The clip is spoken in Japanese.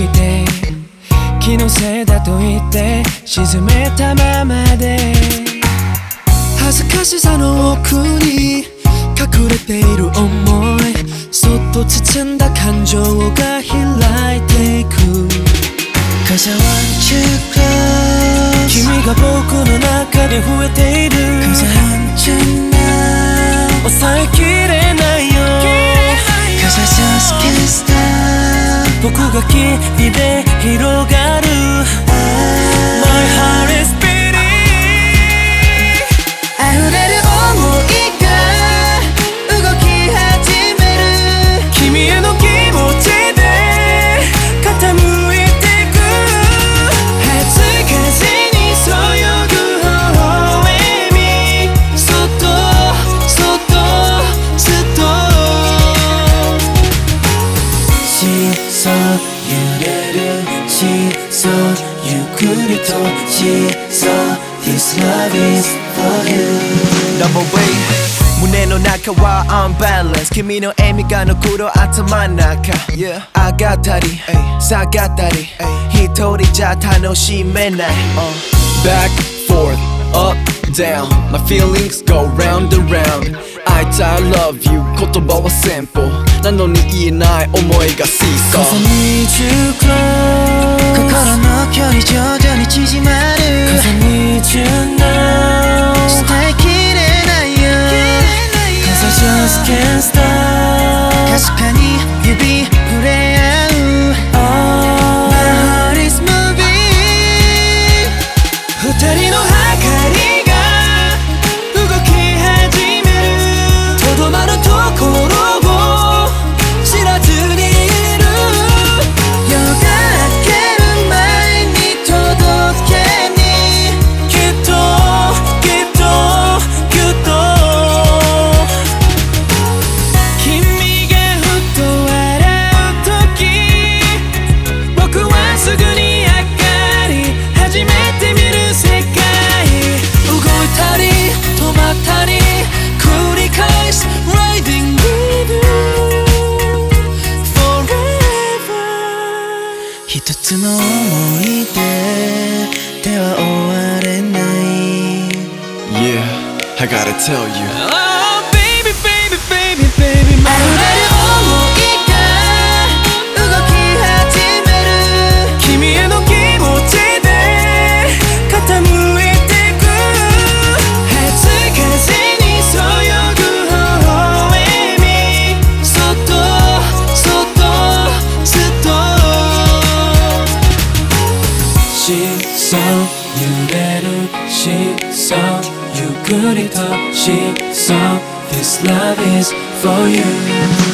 いて気のせいだと言って沈めたままで恥ずかしさの奥に隠れている想いそっと包んだ感情が開いていく Cause I want you close 君が僕の中で増えている Cause I want you now 抑えきれないよ Cause I just can't stop 僕が君で広がる My heart is beating 溢れる想いが動き始める君への気持ちで傾いてく恥ずかしにそよぐ微笑みそっとそっとずっとしそう揺れるしそうゆっくりとしそう This love is for you No胸の中はunbalanced 君の笑みが残る頭の中、yeah. 上がったり下がったり一人じゃ楽しめない、 Back, forth, up, down My feelings go round and round I love you 言葉はsimple なのに言えない思いが seesaw Cause I need you close 心の距離徐々に縮まる Cause I need you now 伝えきれないよ Cause I just can't stop かすかに指触れ合う My heart is moving 二人の計りが動き始めるとどまるところを知らずにいる夜が明ける前に届けにきっときっときっと君がふと笑う時僕はすぐに上がり始めてみる世界動いたり止まったり繰り返す Riding with you forever 一つの思い出では終われない Yeah, I gotta tell you Oh baby baby baby baby 溢れる想いが動き始める君への気持ちで傾いてく恥ずかしにそよぐ微笑みそっとそっとずっとしそう揺れるしそうゆっくりとしそう This love is for you